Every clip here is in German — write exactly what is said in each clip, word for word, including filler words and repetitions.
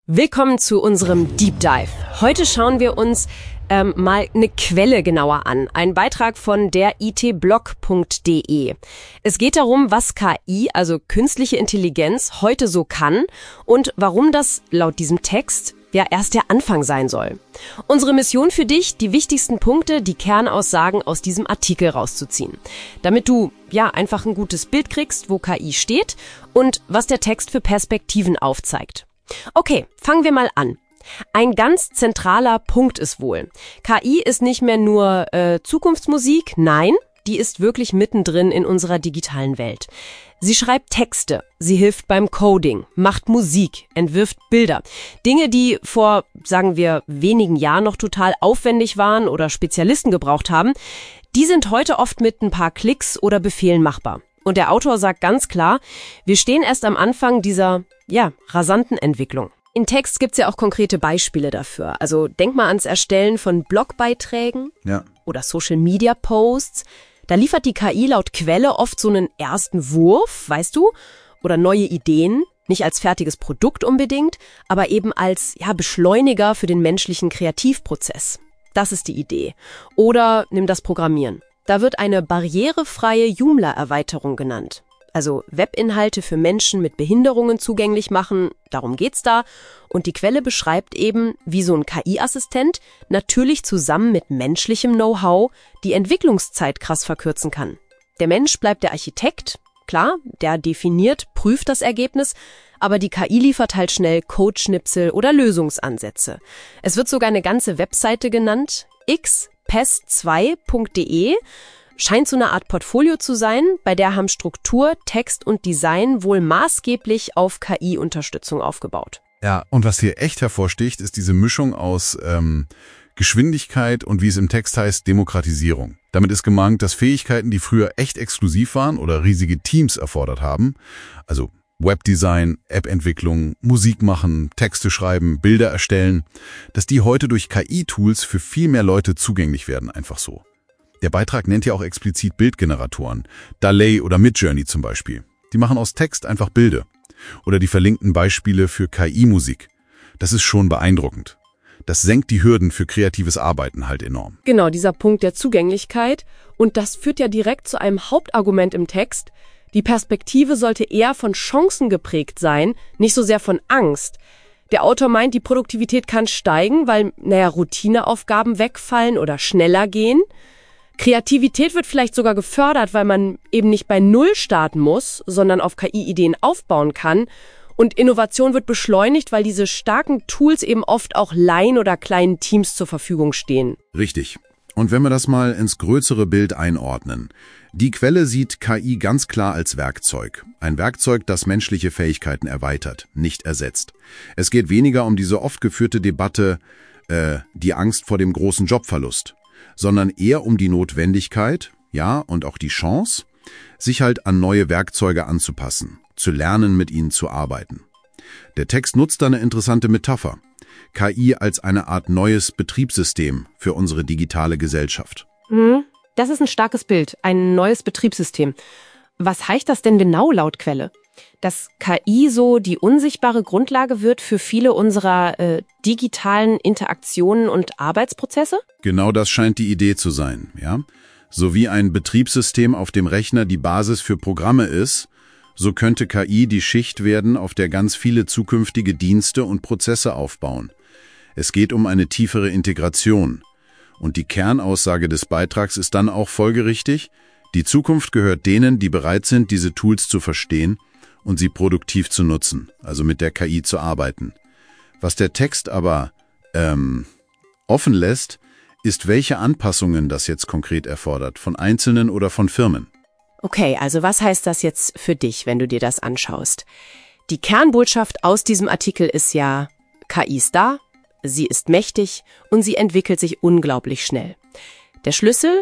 Willkommen zu unserem Deep Dive. Heute schauen wir uns ähm, mal eine Quelle genauer an. Ein Beitrag von der I T blog punkt de. Es geht darum, was K I, also künstliche Intelligenz, heute so kann und warum das laut diesem Text ja erst der Anfang sein soll. Unsere Mission für dich, die wichtigsten Punkte, die Kernaussagen aus diesem Artikel rauszuziehen. Damit du ja einfach ein gutes Bild kriegst, wo K I steht und was der Text für Perspektiven aufzeigt. Okay, fangen wir mal an. Ein ganz zentraler Punkt ist wohl: K I ist nicht mehr nur äh, Zukunftsmusik, nein, die ist wirklich mittendrin in unserer digitalen Welt. Sie schreibt Texte, sie hilft beim Coding, macht Musik, entwirft Bilder. Dinge, die vor, sagen wir, wenigen Jahren noch total aufwendig waren oder Spezialisten gebraucht haben, die sind heute oft mit ein paar Klicks oder Befehlen machbar. Und der Autor sagt ganz klar, wir stehen erst am Anfang dieser, ja, rasanten Entwicklung. In Text gibt's ja auch konkrete Beispiele dafür. Also denk mal ans Erstellen von Blogbeiträgen ja. oder Social-Media-Posts. Da liefert die K I laut Quelle oft so einen ersten Wurf, weißt du, oder neue Ideen, nicht als fertiges Produkt unbedingt, aber eben als ja, Beschleuniger für den menschlichen Kreativprozess. Das ist die Idee. Oder nimm das Programmieren. Da wird eine barrierefreie Joomla-Erweiterung genannt. Also Webinhalte für Menschen mit Behinderungen zugänglich machen, darum geht's da. Und die Quelle beschreibt eben, wie so ein K I-Assistent natürlich zusammen mit menschlichem Know-how die Entwicklungszeit krass verkürzen kann. Der Mensch bleibt der Architekt, klar, der definiert, prüft das Ergebnis, aber die K I liefert halt schnell Codeschnipsel oder Lösungsansätze. Es wird sogar eine ganze Webseite genannt, x p e s zwei punkt de. Scheint so eine Art Portfolio zu sein, bei der haben Struktur, Text und Design wohl maßgeblich auf K I-Unterstützung aufgebaut. Ja, und was hier echt hervorsticht, ist diese Mischung aus ähm, Geschwindigkeit und, wie es im Text heißt, Demokratisierung. Damit ist gemeint, dass Fähigkeiten, die früher echt exklusiv waren oder riesige Teams erfordert haben, also Webdesign, App-Entwicklung, Musik machen, Texte schreiben, Bilder erstellen, dass die heute durch K I-Tools für viel mehr Leute zugänglich werden, einfach so. Der Beitrag nennt ja auch explizit Bildgeneratoren, DALL-E oder Midjourney zum Beispiel. Die machen aus Text einfach Bilder. Oder die verlinkten Beispiele für K I-Musik. Das ist schon beeindruckend. Das senkt die Hürden für kreatives Arbeiten halt enorm. Genau, dieser Punkt der Zugänglichkeit. Und das führt ja direkt zu einem Hauptargument im Text. Die Perspektive sollte eher von Chancen geprägt sein, nicht so sehr von Angst. Der Autor meint, die Produktivität kann steigen, weil, naja, Routineaufgaben wegfallen oder schneller gehen. Kreativität wird vielleicht sogar gefördert, weil man eben nicht bei Null starten muss, sondern auf K I-Ideen aufbauen kann. Und Innovation wird beschleunigt, weil diese starken Tools eben oft auch Laien oder kleinen Teams zur Verfügung stehen. Richtig. Und wenn wir das mal ins größere Bild einordnen. Die Quelle sieht K I ganz klar als Werkzeug. Ein Werkzeug, das menschliche Fähigkeiten erweitert, nicht ersetzt. Es geht weniger um diese oft geführte Debatte, äh, die Angst vor dem großen Jobverlust, sondern eher um die Notwendigkeit, ja, und auch die Chance, sich halt an neue Werkzeuge anzupassen, zu lernen, mit ihnen zu arbeiten. Der Text nutzt da eine interessante Metapher. K I als eine Art neues Betriebssystem für unsere digitale Gesellschaft. Mhm. Das ist ein starkes Bild, ein neues Betriebssystem. Was heißt das denn genau laut Quelle? Dass K I so die unsichtbare Grundlage wird für viele unserer äh, digitalen Interaktionen und Arbeitsprozesse? Genau das scheint die Idee zu sein, ja. So wie ein Betriebssystem auf dem Rechner die Basis für Programme ist, so könnte K I die Schicht werden, auf der ganz viele zukünftige Dienste und Prozesse aufbauen. Es geht um eine tiefere Integration. Und die Kernaussage des Beitrags ist dann auch folgerichtig: Die Zukunft gehört denen, die bereit sind, diese Tools zu verstehen und sie produktiv zu nutzen, also mit der K I zu arbeiten. Was der Text aber ähm, offen lässt, ist, welche Anpassungen das jetzt konkret erfordert, von Einzelnen oder von Firmen. Okay, also was heißt das jetzt für dich, wenn du dir das anschaust? Die Kernbotschaft aus diesem Artikel ist ja, K I ist da, sie ist mächtig und sie entwickelt sich unglaublich schnell. Der Schlüssel?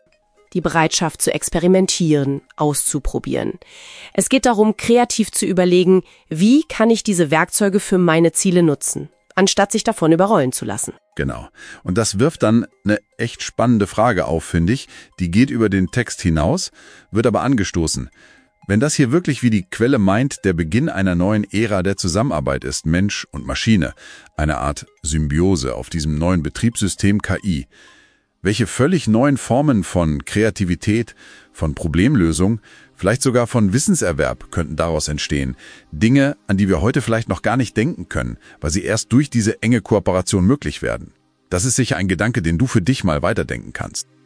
Die Bereitschaft zu experimentieren, auszuprobieren. Es geht darum, kreativ zu überlegen, wie kann ich diese Werkzeuge für meine Ziele nutzen, anstatt sich davon überrollen zu lassen. Genau. Und das wirft dann eine echt spannende Frage auf, finde ich. Die geht über den Text hinaus, wird aber angestoßen. Wenn das hier wirklich, wie die Quelle meint, der Beginn einer neuen Ära der Zusammenarbeit ist, Mensch und Maschine, eine Art Symbiose auf diesem neuen Betriebssystem K I, welche völlig neuen Formen von Kreativität, von Problemlösung, vielleicht sogar von Wissenserwerb könnten daraus entstehen. Dinge, an die wir heute vielleicht noch gar nicht denken können, weil sie erst durch diese enge Kooperation möglich werden. Das ist sicher ein Gedanke, den du für dich mal weiterdenken kannst.